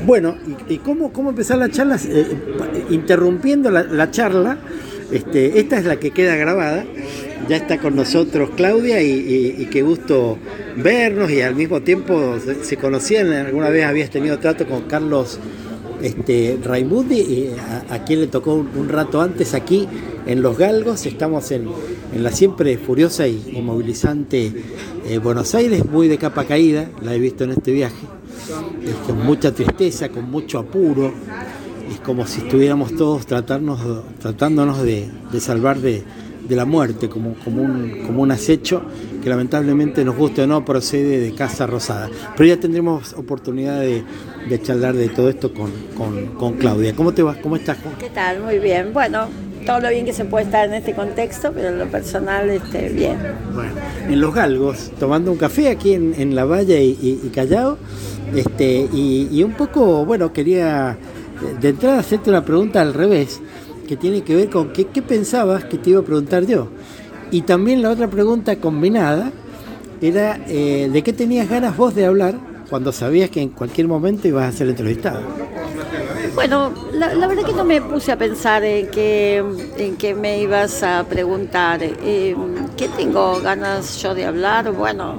Bueno, ¿y cómo empezar la charla? Interrumpiendo la charla, esta es la que queda grabada. Ya está con nosotros Claudia y qué gusto vernos, y al mismo tiempo se conocían. Alguna vez habías tenido trato con Carlos Raimundi, y a quien le tocó un rato antes aquí en Los Galgos. Estamos en la siempre furiosa y movilizante Buenos Aires, muy de capa caída, la he visto en este viaje, con mucha tristeza, con mucho apuro. Es como si estuviéramos todos tratándonos de salvar de la muerte, como un acecho que lamentablemente, nos guste o no, procede de Casa Rosada. Pero ya tendremos oportunidad de charlar de todo esto con Claudia. ¿Cómo te vas? ¿Cómo estás? ¿Qué tal? Muy bien. Bueno, todo lo bien que se puede estar en este contexto, pero en lo personal, bien. Bueno, en Los Galgos, tomando un café aquí en La Valla y Callao, y un poco, bueno, quería de entrada hacerte una pregunta al revés, que tiene que ver con qué pensabas que te iba a preguntar yo. Y también la otra pregunta combinada era de qué tenías ganas vos de hablar cuando sabías que en cualquier momento ibas a ser entrevistado. Bueno, la verdad que no me puse a pensar en qué me ibas a preguntar. ¿Qué tengo ganas yo de hablar? Bueno,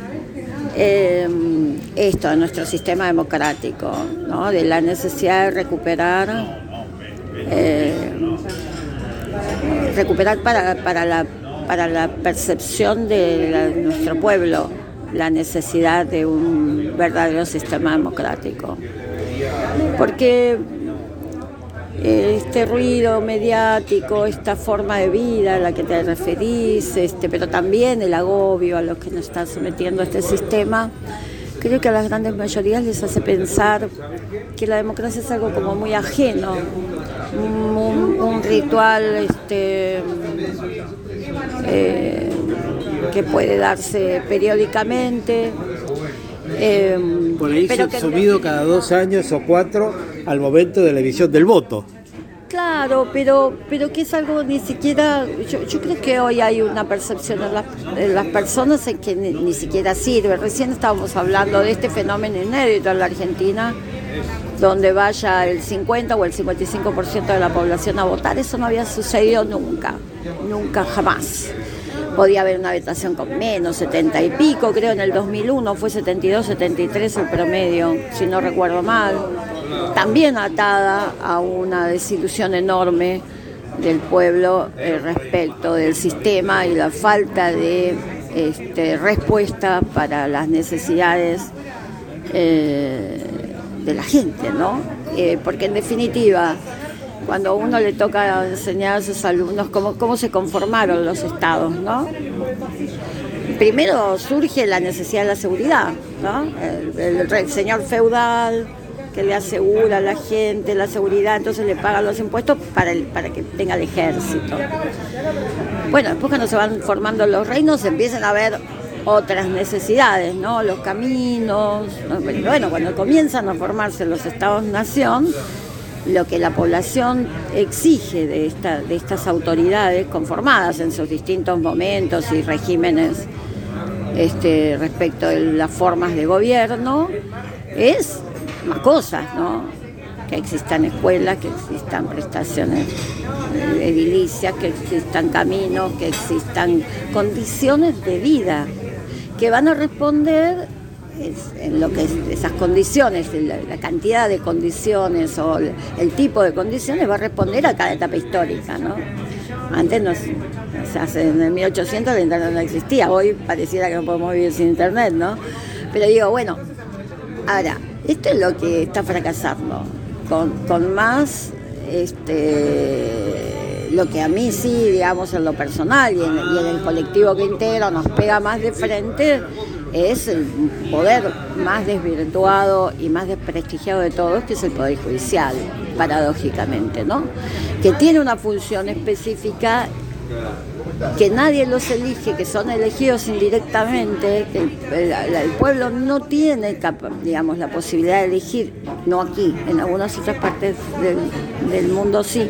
esto de nuestro sistema democrático, ¿no? De la necesidad de recuperar para la percepción de nuestro pueblo la necesidad de un verdadero sistema democrático. Porque este ruido mediático, esta forma de vida a la que te referís, pero también el agobio a los que nos están sometiendo a este sistema, creo que a las grandes mayorías les hace pensar que la democracia es algo como muy ajeno, un ritual que puede darse periódicamente. Por ahí subido cada 2 años o 4 al momento de la emisión del voto. Claro, pero que es algo ni siquiera, yo creo que hoy hay una percepción en las personas en que ni siquiera sirve. Recién estábamos hablando de este fenómeno inédito en la Argentina, donde vaya el 50 o el 55% de la población a votar. Eso no había sucedido nunca, jamás. Podía haber una votación con menos, 70 y pico, creo en el 2001 fue 72, 73 el promedio, si no recuerdo mal. También atada a una desilusión enorme del pueblo respecto del sistema y la falta de respuesta para las necesidades de la gente, ¿no? Porque en definitiva, cuando a uno le toca enseñar a sus alumnos cómo se conformaron los estados, ¿no? Primero surge la necesidad de la seguridad, ¿no? El señor feudal que le asegura a la gente la seguridad, entonces le paga los impuestos para que tenga el ejército. Bueno, después cuando se van formando los reinos empiezan a haber otras necesidades, ¿no? Los caminos, ¿no? Bueno, cuando comienzan a formarse los estados-nación, lo que la población exige de estas autoridades conformadas en sus distintos momentos y regímenes respecto de las formas de gobierno es más cosas, ¿no? Que existan escuelas, que existan prestaciones edilicias, que existan caminos, que existan condiciones de vida que van a responder en lo que es esas condiciones, la cantidad de condiciones o el tipo de condiciones va a responder a cada etapa histórica, ¿no? Antes en el 1800 el internet no existía, hoy pareciera que no podemos vivir sin internet, ¿no? Pero digo, bueno, ahora, esto es lo que está fracasando, con más, lo que a mí sí, digamos, en lo personal y en el colectivo que integro nos pega más de frente, es el poder más desvirtuado y más desprestigiado de todos, que es el Poder Judicial, paradójicamente, ¿no? Que tiene una función específica, que nadie los elige, que son elegidos indirectamente, que el pueblo no tiene, digamos, la posibilidad de elegir, no aquí, en algunas otras partes del mundo sí.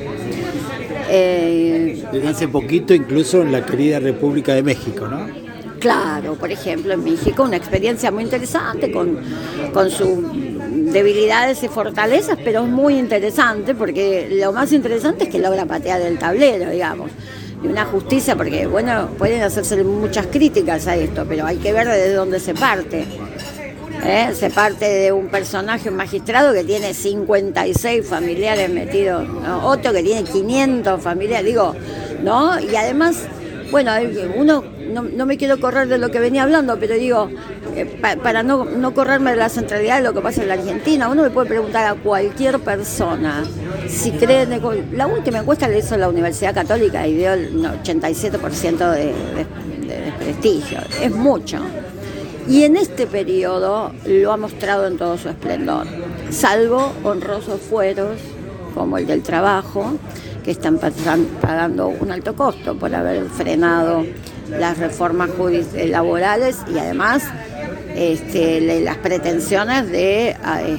Desde hace poquito, incluso en la querida República de México, ¿no? Claro, por ejemplo, en México una experiencia muy interesante con su debilidades y fortalezas, pero es muy interesante, porque lo más interesante es que logra patear el tablero, digamos, de una justicia, porque bueno, pueden hacerse muchas críticas a esto, pero hay que ver desde dónde se parte. Se parte de un personaje, un magistrado que tiene 56 familiares metidos, ¿no? Otro que tiene 500 familiares, digo, ¿no? Y además, bueno, uno, no me quiero correr de lo que venía hablando, pero digo, para no correrme de la centralidad de lo que pasa en la Argentina, uno le puede preguntar a cualquier persona si cree en la última encuesta la hizo la Universidad Católica y dio el 87% de prestigio, es mucho. Y en este periodo lo ha mostrado en todo su esplendor, salvo honrosos fueros como el del trabajo, que están pagando un alto costo por haber frenado las reformas laborales y además las pretensiones de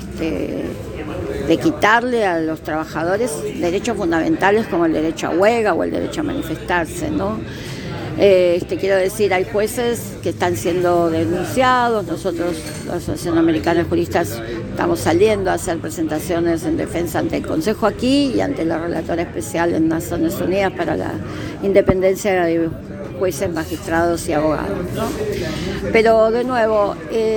quitarle a los trabajadores derechos fundamentales como el derecho a huelga o el derecho a manifestarse, ¿no? Quiero decir, hay jueces que están siendo denunciados. Nosotros, la Asociación Americana de Juristas, estamos saliendo a hacer presentaciones en defensa ante el Consejo aquí y ante la Relatora Especial en Naciones Unidas para la independencia de jueces, magistrados y abogados, ¿no? Pero, de nuevo,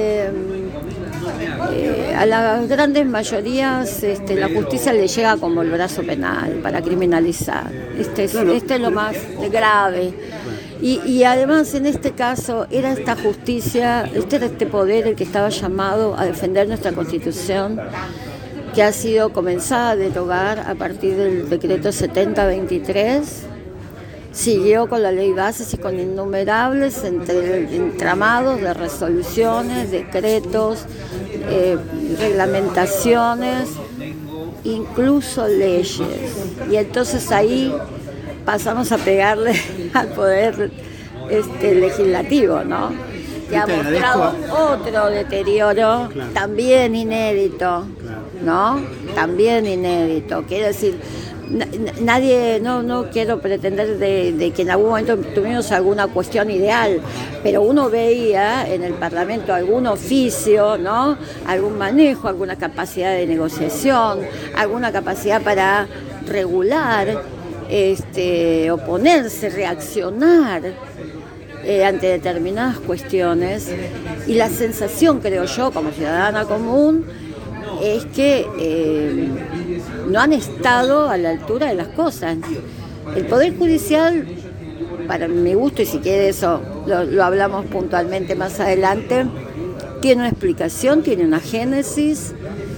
a las grandes mayorías la justicia le llega como el brazo penal para criminalizar. Este es lo más grave. Y además en este caso era esta justicia, era este poder el que estaba llamado a defender nuestra Constitución, que ha sido comenzada a derogar a partir del decreto 7023, siguió con la ley bases y con innumerables entramados de resoluciones, decretos, reglamentaciones, incluso leyes. Y entonces ahí pasamos a pegarle al poder legislativo, ¿no? Que ha mostrado otro deterioro, claro, también inédito, ¿no? También inédito. Quiero decir, nadie, no quiero pretender de que en algún momento tuvimos alguna cuestión ideal, pero uno veía en el Parlamento algún oficio, ¿no? Algún manejo, alguna capacidad de negociación, alguna capacidad para regular, oponerse, reaccionar ante determinadas cuestiones, y la sensación, creo yo, como ciudadana común, es que no han estado a la altura de las cosas. El Poder Judicial, para mi gusto, y si quiere eso lo hablamos puntualmente más adelante, tiene una explicación, tiene una génesis,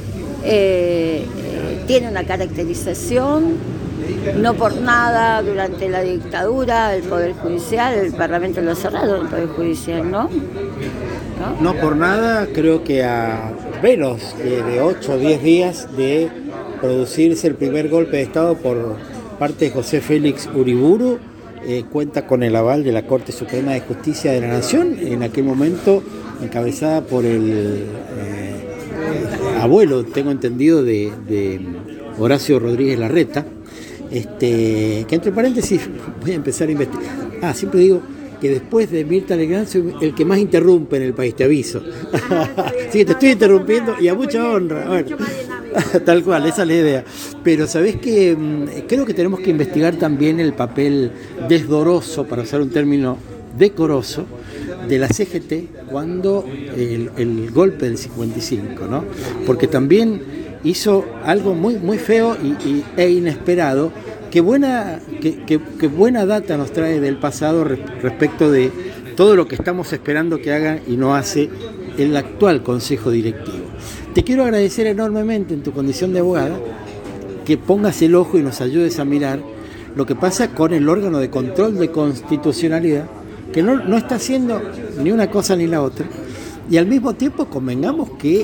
tiene una caracterización. No por nada durante la dictadura el Poder Judicial, el Parlamento lo cerraron, el Poder Judicial, ¿no? No por nada, creo que a menos de 8 o 10 días de producirse el primer golpe de Estado por parte de José Félix Uriburu, cuenta con el aval de la Corte Suprema de Justicia de la Nación, en aquel momento encabezada por el abuelo, tengo entendido, de Horacio Rodríguez Larreta, que entre paréntesis voy a empezar a investigar. Siempre digo que después de Mirta Legrand soy el que más interrumpe en el país, te aviso. Así que te estoy interrumpiendo y a mucha honra. Bueno, tal cual, esa es la idea. Pero sabés que creo que tenemos que investigar también el papel desdoroso, para usar un término decoroso, de la CGT cuando el golpe del 55, ¿no? Porque también hizo algo muy, muy feo e inesperado, que buena data nos trae del pasado respecto de todo lo que estamos esperando que hagan y no hace el actual Consejo Directivo. Te quiero agradecer enormemente en tu condición de abogada que pongas el ojo y nos ayudes a mirar lo que pasa con el órgano de control de constitucionalidad, que no está haciendo ni una cosa ni la otra. Y al mismo tiempo convengamos que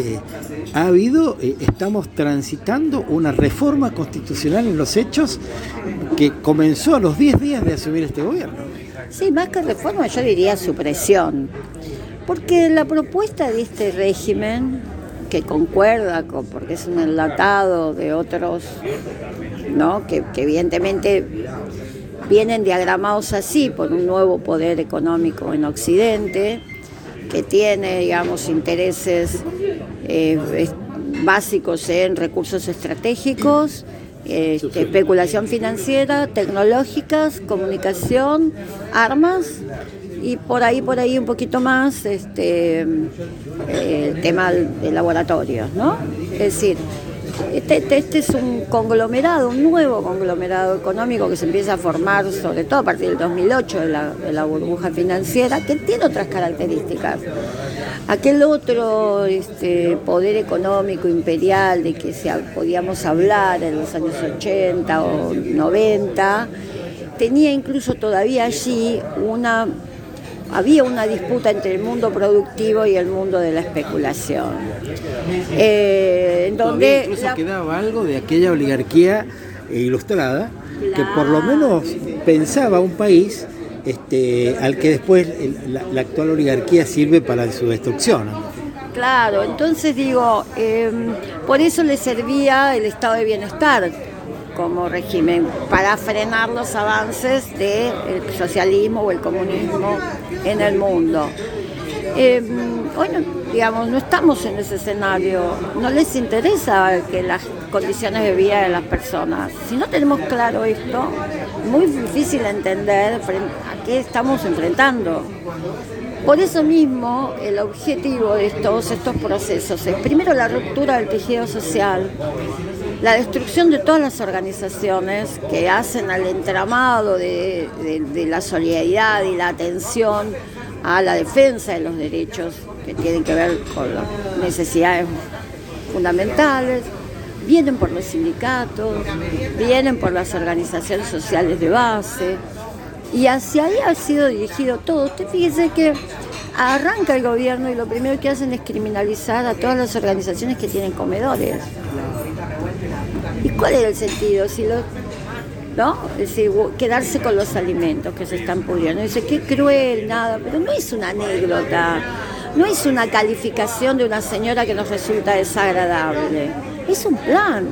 estamos transitando una reforma constitucional en los hechos que comenzó a los 10 días de asumir este gobierno. Sí, más que reforma yo diría supresión, porque la propuesta de este régimen, que concuerda porque es un enlatado de otros, ¿no? que evidentemente vienen diagramados así por un nuevo poder económico en Occidente, que tiene, digamos, intereses básicos en recursos estratégicos, especulación financiera, tecnológicas, comunicación, armas y por ahí un poquito más el tema de laboratorios, ¿no? Es decir, este es un conglomerado, un nuevo conglomerado económico que se empieza a formar sobre todo a partir del 2008 de la burbuja financiera, que tiene otras características. Aquel otro poder económico imperial de que podíamos hablar en los años 80 o 90, tenía incluso todavía allí había una disputa entre el mundo productivo y el mundo de la especulación. En donde incluso quedaba algo de aquella oligarquía ilustrada, que por lo menos pensaba un país al que después la actual oligarquía sirve para su destrucción. Claro, entonces digo, por eso le servía el estado de bienestar como régimen, para frenar los avances del socialismo o el comunismo en el mundo. Bueno, digamos, no estamos en ese escenario, no les interesa que las condiciones de vida de las personas. Si no tenemos claro esto, es muy difícil entender a qué estamos enfrentando. Por eso mismo, el objetivo de todos estos procesos es, primero, la ruptura del tejido social, la destrucción de todas las organizaciones que hacen al entramado de la solidaridad y la atención a la defensa de los derechos que tienen que ver con las necesidades fundamentales. Vienen por los sindicatos, vienen por las organizaciones sociales de base, y hacia ahí ha sido dirigido todo. Usted fíjese que arranca el gobierno y lo primero que hacen es criminalizar a todas las organizaciones que tienen comedores. ¿Y cuál era el sentido? ¿No? Es decir, quedarse con los alimentos que se están pudriendo. Dice, qué cruel, nada, pero no es una anécdota, no es una calificación de una señora que nos resulta desagradable, es un plan.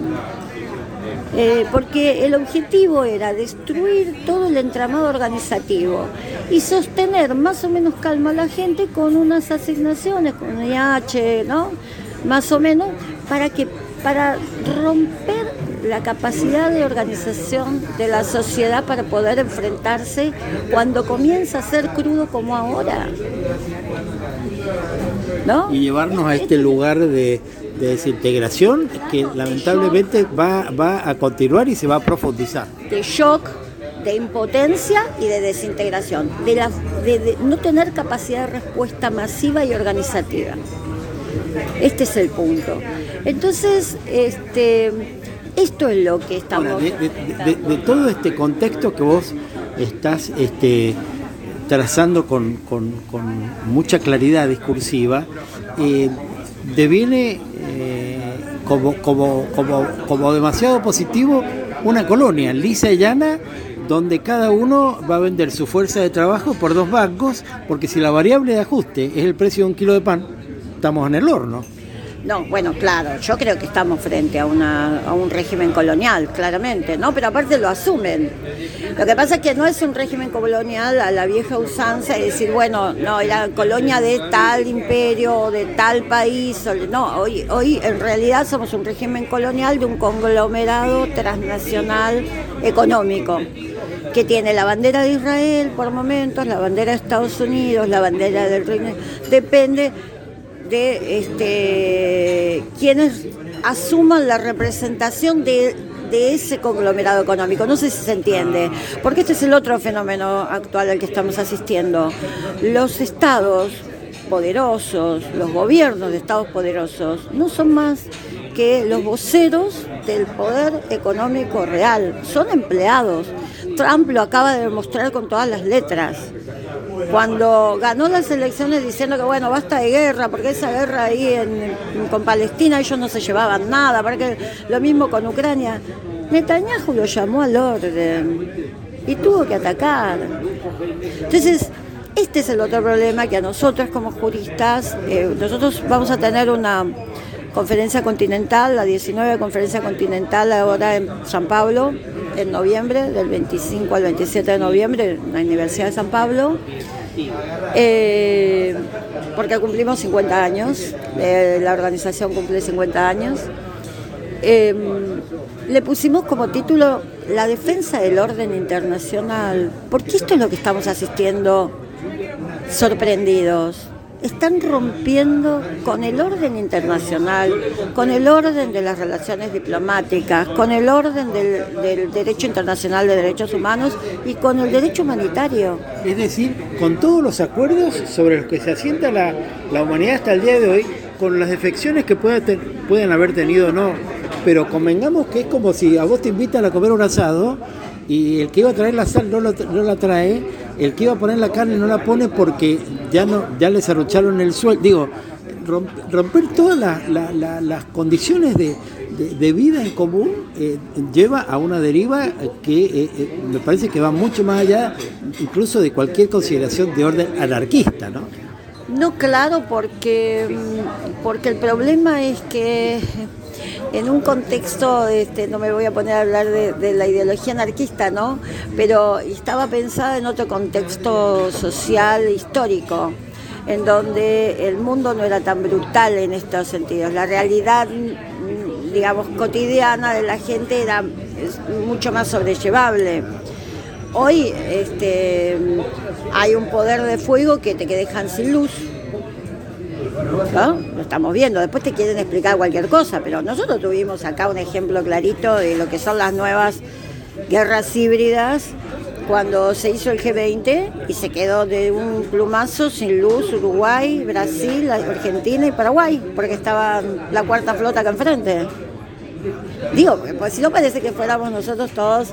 Porque el objetivo era destruir todo el entramado organizativo y sostener más o menos calma a la gente con unas asignaciones, con un IH, ¿no? Más o menos, para romper la capacidad de organización de la sociedad para poder enfrentarse cuando comienza a ser crudo como ahora, ¿no? Y llevarnos a este lugar de desintegración que lamentablemente va a continuar y se va a profundizar. De shock, de impotencia y de desintegración, de no tener capacidad de respuesta masiva y organizativa. Este es el punto. Entonces, esto es lo que estamos... Ahora, de todo este contexto que vos estás trazando con mucha claridad discursiva, deviene como demasiado positivo una colonia lisa y llana, donde cada uno va a vender su fuerza de trabajo por 2 bancos, porque si la variable de ajuste es el precio de un kilo de pan, estamos en el horno. No, bueno, claro, yo creo que estamos frente a un régimen colonial, claramente, ¿no? Pero aparte lo asumen. Lo que pasa es que no es un régimen colonial a la vieja usanza de decir, bueno, no, era colonia de tal imperio o de tal país. No, hoy en realidad somos un régimen colonial de un conglomerado transnacional económico que tiene la bandera de Israel por momentos, la bandera de Estados Unidos, la bandera del Reino Unido. Depende de quienes asuman la representación de ese conglomerado económico. No sé si se entiende, porque este es el otro fenómeno actual al que estamos asistiendo. Los estados poderosos, los gobiernos de estados poderosos, no son más que los voceros del poder económico real, son empleados. Trump lo acaba de demostrar con todas las letras. Cuando ganó las elecciones diciendo que bueno, basta de guerra, porque esa guerra ahí con Palestina ellos no se llevaban nada, porque lo mismo con Ucrania, Netanyahu lo llamó al orden y tuvo que atacar. Entonces, este es el otro problema que a nosotros como juristas, nosotros vamos a tener una conferencia continental, la 19 conferencia continental ahora en San Pablo, en noviembre, del 25 al 27 de noviembre, en la Universidad de San Pablo. porque cumplimos 50 años, la organización cumple 50 años. Le pusimos como título La defensa del orden internacional, porque esto es lo que estamos asistiendo sorprendidos. Están rompiendo con el orden internacional, con el orden de las relaciones diplomáticas, con el orden del derecho internacional de derechos humanos y con el derecho humanitario. Es decir, con todos los acuerdos sobre los que se asienta la humanidad hasta el día de hoy, con las defecciones que pueden haber tenido o no, pero convengamos que es como si a vos te invitan a comer un asado y el que iba a traer la sal no la trae, el que iba a poner la carne no la pone porque ya le serrucharon el sueldo. Digo, romper todas las condiciones de vida en común lleva a una deriva que me parece que va mucho más allá incluso de cualquier consideración de orden anarquista, ¿no? No, claro, porque el problema es que en un contexto, no me voy a poner a hablar de la ideología anarquista, ¿no? Pero estaba pensada en otro contexto social, histórico, en donde el mundo no era tan brutal en estos sentidos. La realidad, digamos, cotidiana de la gente era mucho más sobrellevable. Hoy hay un poder de fuego que dejan sin luz, ¿no? Lo estamos viendo. Después te quieren explicar cualquier cosa, pero nosotros tuvimos acá un ejemplo clarito de lo que son las nuevas guerras híbridas cuando se hizo el G20 y se quedó de un plumazo sin luz Uruguay, Brasil, Argentina y Paraguay, porque estaba la cuarta flota acá enfrente. Digo, pues si no parece que fuéramos nosotros todos,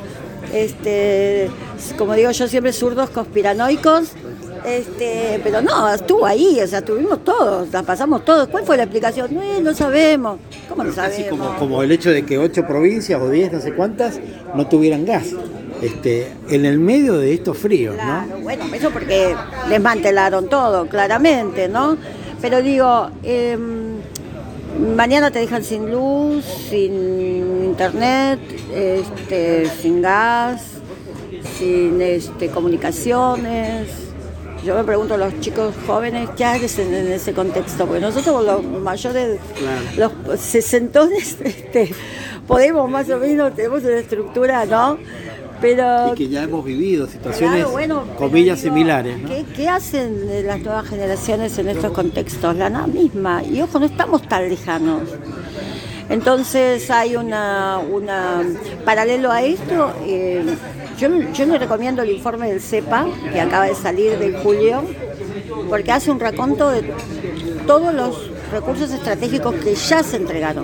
como digo yo siempre, zurdos conspiranoicos. Pero no, estuvo ahí, o sea, estuvimos todos, la pasamos todos. ¿Cuál fue la explicación? No sabemos. ¿Cómo no sabemos? Así como el hecho de que 8 provincias o 10, no sé cuántas, no tuvieran gas. En el medio de estos fríos, claro, ¿no? Bueno, eso porque desmantelaron todo, claramente, ¿no? Pero digo, mañana te dejan sin luz, sin internet, sin gas, sin comunicaciones. Yo me pregunto a los chicos jóvenes qué hacen en ese contexto, porque nosotros los mayores, claro, los sesentones, podemos más o menos, tenemos una estructura, ¿no? Pero, y que ya hemos vivido situaciones, claro, comillas, similares, ¿no? ¿Qué hacen las nuevas generaciones en estos contextos? La nada misma, y ojo, no estamos tan lejanos. Entonces hay una paralelo a esto, yo le recomiendo el informe del CEPA, que acaba de salir de julio, porque hace un raconto de todos los recursos estratégicos que ya se entregaron.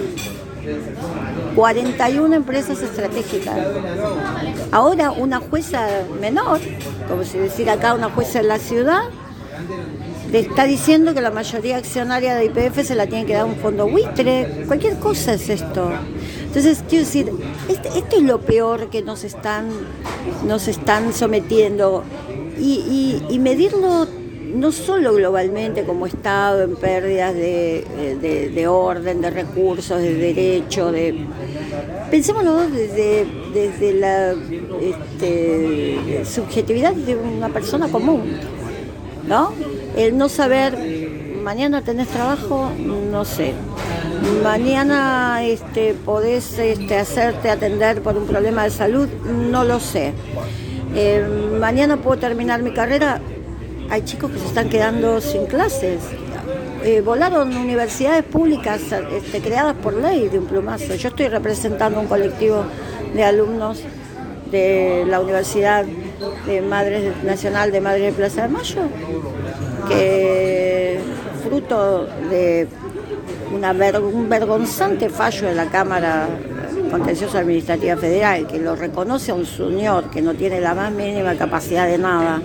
41 empresas estratégicas. Ahora una jueza menor, como si decir acá una jueza en la ciudad, le está diciendo que la mayoría accionaria de YPF se la tiene que dar un fondo buitre. Cualquier cosa es esto. Entonces, quiero decir, esto es lo peor que nos están sometiendo. Y medirlo no solo globalmente como Estado, en pérdidas de orden, de recursos, de derecho, pensémoslo desde la subjetividad de una persona común, ¿no? El no saber, mañana tenés trabajo, no sé. Mañana podés hacerte atender por un problema de salud, no lo sé. Mañana puedo terminar mi carrera. Hay chicos que se están quedando sin clases. Volaron universidades públicas creadas por ley de un plumazo. Yo estoy representando un colectivo de alumnos de la Universidad Nacional de Madres de Plaza de Mayo, que fruto de un vergonzante fallo de la Cámara Contencioso Administrativa Federal, que lo reconoce a un señor que no tiene la más mínima capacidad de nada,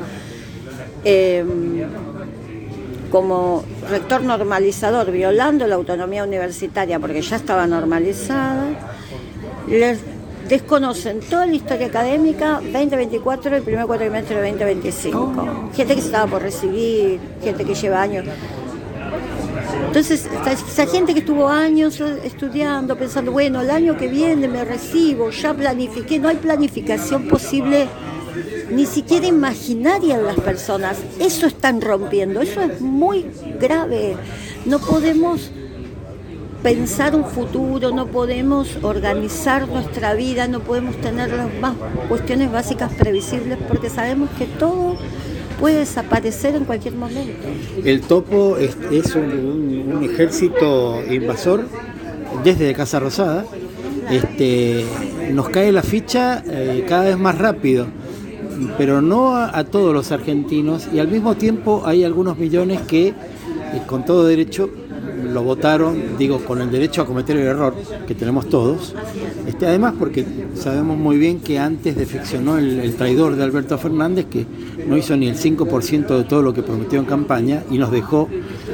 como rector normalizador, violando la autonomía universitaria porque ya estaba normalizada, les desconocen toda la historia académica 2024 y el primer cuatrimestre de 2025. Gente que se estaba por recibir, gente que lleva años. Entonces, esa gente que estuvo años estudiando, pensando, bueno, el año que viene me recibo, ya planifiqué, no hay planificación posible ni siquiera imaginaria en las personas. Eso están rompiendo, eso es muy grave. No podemos pensar un futuro, no podemos organizar nuestra vida, no podemos tener las más cuestiones básicas previsibles porque sabemos que todo puede desaparecer en cualquier momento. El topo es un ejército invasor desde Casa Rosada. Nos cae la ficha cada vez más rápido, pero no a todos los argentinos, y al mismo tiempo hay algunos millones que con todo derecho lo votaron, digo, con el derecho a cometer el error que tenemos todos, además porque sabemos muy bien que antes defeccionó el traidor de Alberto Fernández, que no hizo ni el 5% de todo lo que prometió en campaña y nos dejó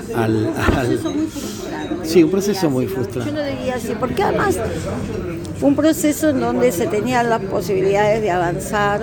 sí, un proceso muy frustrante. Yo lo diría así, porque además fue un proceso en donde se tenían las posibilidades de avanzar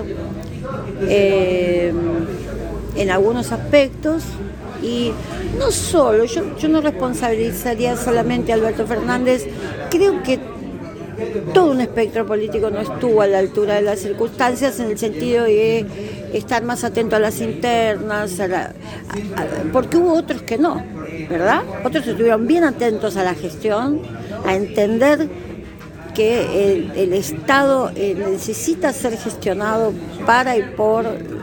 en algunos aspectos. Y no solo, yo no responsabilizaría solamente a Alberto Fernández, creo que todo un espectro político no estuvo a la altura de las circunstancias en el sentido de estar más atento a las internas, porque hubo otros que no, ¿verdad? Otros estuvieron bien atentos a la gestión, a entender que el Estado necesita ser gestionado para y por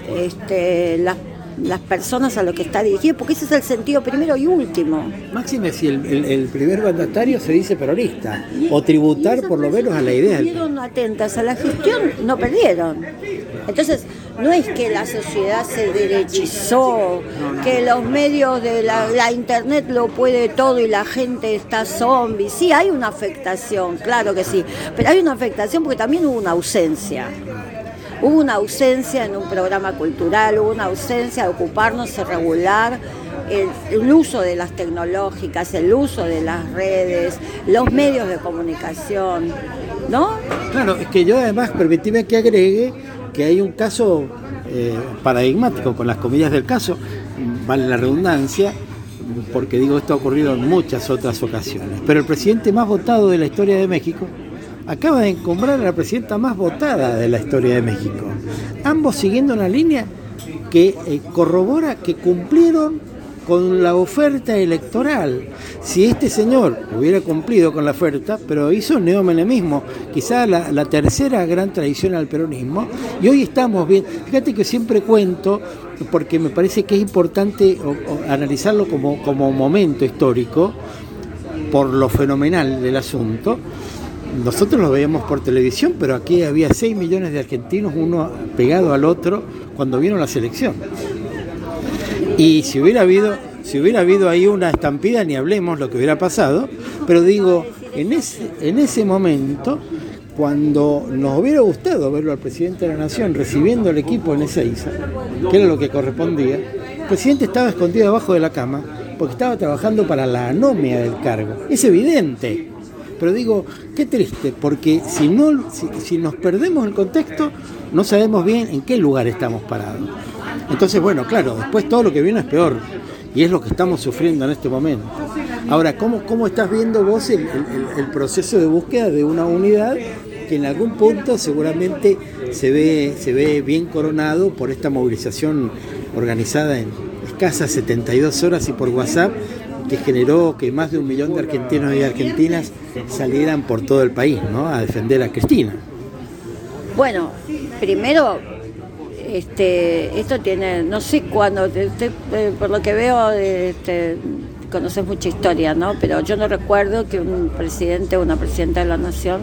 las personas a lo que está dirigido, porque ese es el sentido primero y último. Máxime si el primer mandatario se dice peronista, o tributar por lo menos a la idea. Estuvieron atentas a la gestión, no perdieron. Entonces, no es que la sociedad se derechizó, que los medios de la internet lo puede todo y la gente está zombie. Sí, hay una afectación, claro que sí, pero hay una afectación porque también hubo una ausencia. Hubo una ausencia en un programa cultural, hubo una ausencia de ocuparnos de regular el uso de las tecnológicas, el uso de las redes, los medios de comunicación, ¿no? Claro, es que yo además, permitime que agregue que hay un caso paradigmático, con las comillas del caso, vale la redundancia, porque digo, esto ha ocurrido en muchas otras ocasiones, pero el presidente más votado de la historia de México acaba de encumbrar a la presidenta más votada de la historia de México. Ambos siguiendo una línea que corrobora que cumplieron con la oferta electoral. Si este señor hubiera cumplido con la oferta, pero hizo neomenemismo, quizá la tercera gran traición al peronismo, y hoy estamos bien. Fíjate que siempre cuento, porque me parece que es importante analizarlo como momento histórico, por lo fenomenal del asunto. Nosotros lo veíamos por televisión, pero aquí había 6 millones de argentinos, uno pegado al otro, cuando vieron la selección. Y si hubiera habido ahí una estampida, ni hablemos lo que hubiera pasado, pero digo, en ese momento, cuando nos hubiera gustado verlo al presidente de la Nación recibiendo el equipo en Ezeiza, que era lo que correspondía, el presidente estaba escondido debajo de la cama porque estaba trabajando para la anomia del cargo. Es evidente. Pero digo, qué triste, porque si nos perdemos el contexto, no sabemos bien en qué lugar estamos parados. Entonces, bueno, claro, después todo lo que viene es peor, y es lo que estamos sufriendo en este momento. Ahora, ¿cómo estás viendo vos el proceso de búsqueda de una unidad que en algún punto seguramente se ve bien coronado por esta movilización organizada en escasas 72 horas y por WhatsApp, que generó que más de 1 millón de argentinos y argentinas salieran por todo el país, ¿no?, a defender a Cristina? Bueno, primero, esto tiene, no sé cuándo, por lo que veo, conoces mucha historia, ¿no? Pero yo no recuerdo que un presidente o una presidenta de la Nación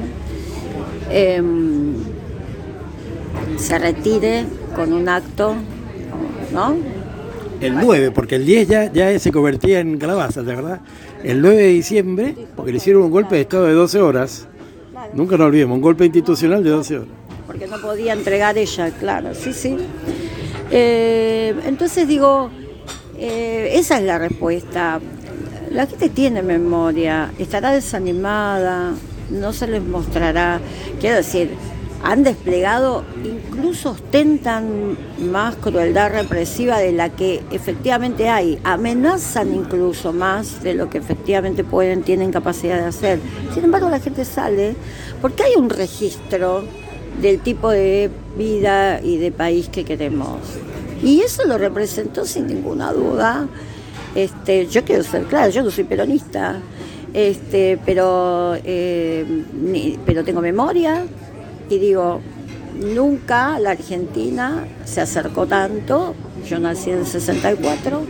se retire con un acto, ¿no? El 9, porque el 10 ya se convertía en calabaza, ¿de verdad? El 9 de diciembre, porque le hicieron un golpe de Estado de 12 horas. Claro. Nunca lo olvidemos, un golpe institucional de 12 horas. Porque no podía entregar ella, claro, sí. Entonces digo, esa es la respuesta. La gente tiene memoria, estará desanimada, no se les mostrará. Quiero decir, han desplegado, incluso ostentan más crueldad represiva de la que efectivamente hay, amenazan incluso más de lo que efectivamente tienen capacidad de hacer. Sin embargo, la gente sale porque hay un registro del tipo de vida y de país que queremos. Y eso lo representó sin ninguna duda. Yo quiero ser clara, yo no soy peronista, pero tengo memoria y digo, nunca la Argentina se acercó tanto, yo nací en el 64,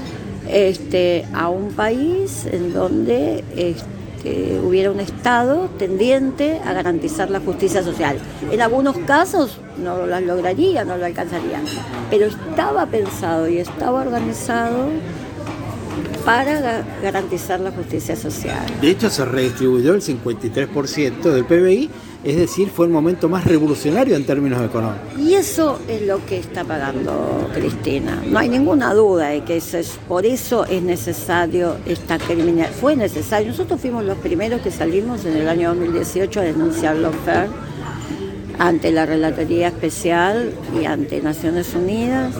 a un país en donde hubiera un Estado tendiente a garantizar la justicia social. En algunos casos no las lograría, no lo alcanzaría, pero estaba pensado y estaba organizado para garantizar la justicia social. De hecho, se redistribuyó el 53% del PBI, es decir, fue el momento más revolucionario en términos económicos. Y eso es lo que está pagando Cristina. No hay ninguna duda de que por eso es necesario esta criminalidad. Fue necesario. Nosotros fuimos los primeros que salimos en el año 2018 a denunciar lawfare ante la Relatoría Especial y ante Naciones Unidas.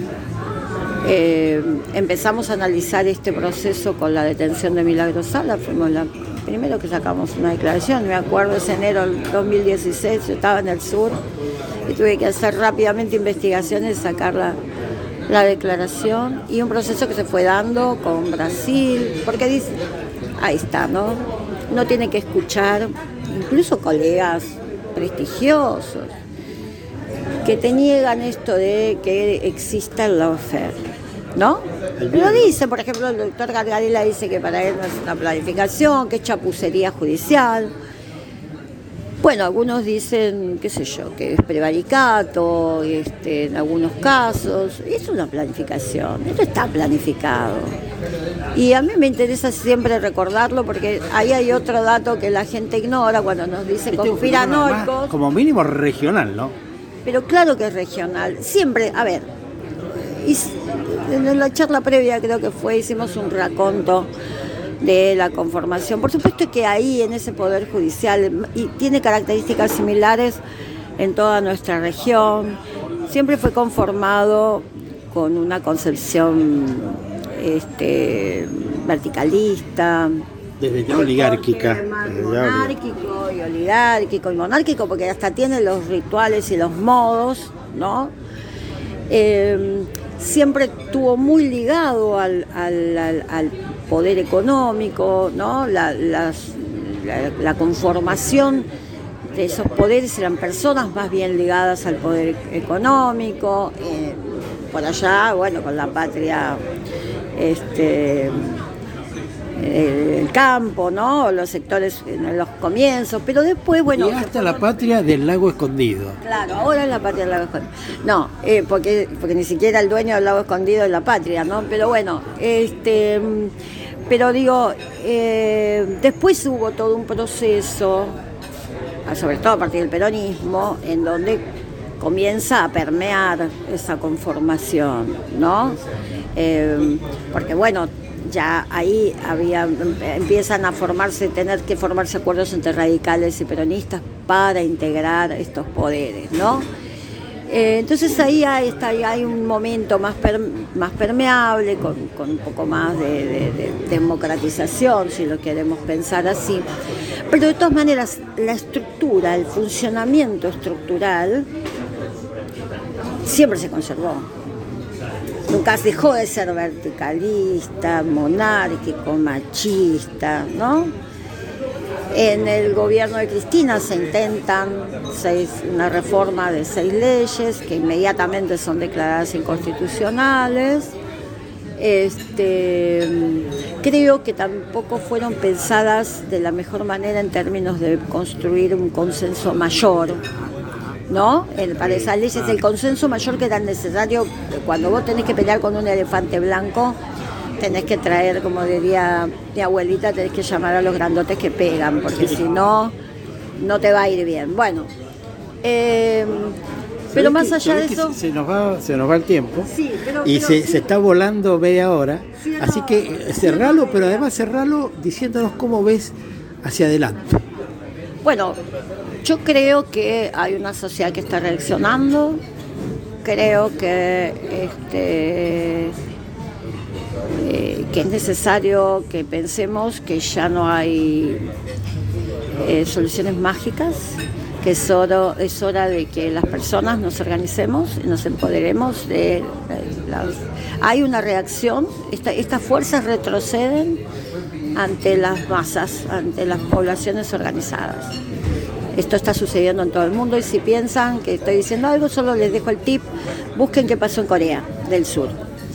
Empezamos a analizar este proceso con la detención de Milagros Sala, fuimos la primero que sacamos una declaración. Me acuerdo, ese enero del 2016, yo estaba en el sur y tuve que hacer rápidamente investigaciones, sacar la declaración, y un proceso que se fue dando con Brasil, porque dice, ahí está, ¿no? Uno tiene que escuchar incluso colegas prestigiosos que te niegan esto de que exista el lawfare, ¿no? Lo dice, por ejemplo, el doctor Gargarella dice que para él no es una planificación, que es chapucería judicial. Bueno, algunos dicen, qué sé yo, que es prevaricato, en algunos casos. Es una planificación, esto está planificado. Y a mí me interesa siempre recordarlo porque ahí hay otro dato que la gente ignora cuando nos dice conspiranoicos. Como mínimo regional, ¿no? Pero claro que es regional. Siempre, a ver, en la charla previa creo que hicimos un raconto de la conformación. Por supuesto que ahí, en ese poder judicial, y tiene características similares en toda nuestra región, siempre fue conformado con una concepción verticalista. Desde ya oligárquica. Monárquico y monárquico, porque hasta tiene los rituales y los modos, ¿no? Siempre estuvo muy ligado al poder económico, ¿no? La conformación de esos poderes eran personas más bien ligadas al poder económico. Por allá, bueno, con la patria, el campo, ¿no? Los sectores en los comienzos, pero después, bueno... Y hasta la patria del lago escondido. Claro, ahora es la patria del lago escondido. No, porque ni siquiera el dueño del lago escondido es la patria, ¿no? Pero bueno, pero digo, después hubo todo un proceso, sobre todo a partir del peronismo, en donde comienza a permear esa conformación, ¿no? Porque bueno, ya ahí empiezan a tener que formarse acuerdos entre radicales y peronistas para integrar estos poderes, ¿no? Entonces ahí hay un momento más permeable, con un poco más de democratización, si lo queremos pensar así. Pero de todas maneras, la estructura, el funcionamiento estructural, siempre se conservó. Nunca dejó de ser verticalista, monárquico, machista, ¿no? En el gobierno de Cristina se intentan una reforma de 6 leyes que inmediatamente son declaradas inconstitucionales. Creo que tampoco fueron pensadas de la mejor manera en términos de construir un consenso mayor, ¿no? Para esas leyes, el consenso mayor que era necesario. Cuando vos tenés que pelear con un elefante blanco, tenés que traer, como diría mi abuelita, tenés que llamar a los grandotes que pegan, porque si no, no te va a ir bien. Bueno, pero más allá de eso... Se nos va el tiempo, sí, se está volando media hora, sí, así que cerralo, pero además cerralo diciéndonos cómo ves hacia adelante. Bueno, yo creo que hay una sociedad que está reaccionando, creo que es necesario que pensemos que ya no hay soluciones mágicas, que es hora de que las personas nos organicemos y nos empoderemos. Hay una reacción, estas fuerzas retroceden ante las masas, ante las poblaciones organizadas. Esto está sucediendo en todo el mundo y si piensan que estoy diciendo algo, solo les dejo el tip, busquen qué pasó en Corea del Sur.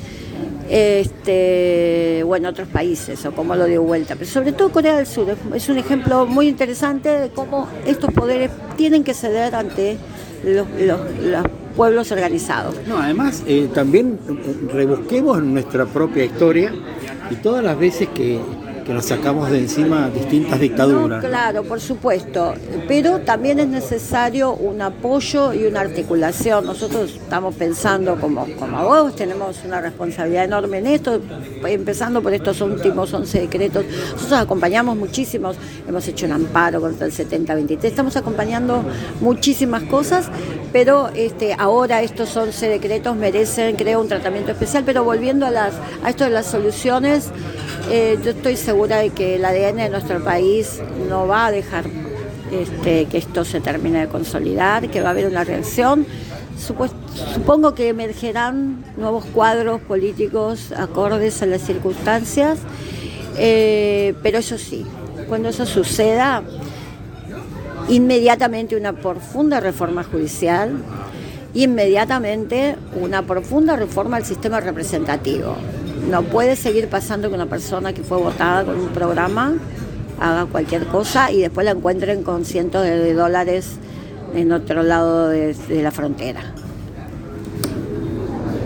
Otros países o cómo lo dio vuelta, pero sobre todo Corea del Sur es un ejemplo muy interesante de cómo estos poderes tienen que ceder ante los pueblos organizados. No, además también rebusquemos en nuestra propia historia y todas las veces que nos sacamos de encima distintas dictaduras. No, claro, por supuesto, pero también es necesario un apoyo y una articulación. Nosotros estamos pensando como abogados, tenemos una responsabilidad enorme en esto, empezando por estos últimos 11 decretos. Nosotros acompañamos muchísimos, hemos hecho un amparo contra el 7023, estamos acompañando muchísimas cosas, pero ahora estos 11 decretos merecen, creo, un tratamiento especial. Pero volviendo a esto de las soluciones, yo estoy segura de que el ADN de nuestro país no va a dejar que esto se termine de consolidar, que va a haber una reacción. Supongo que emergerán nuevos cuadros políticos acordes a las circunstancias, pero eso sí, cuando eso suceda, inmediatamente una profunda reforma judicial, inmediatamente una profunda reforma del sistema representativo. No puede seguir pasando que una persona que fue votada con un programa haga cualquier cosa y después la encuentren con cientos de dólares en otro lado de la frontera.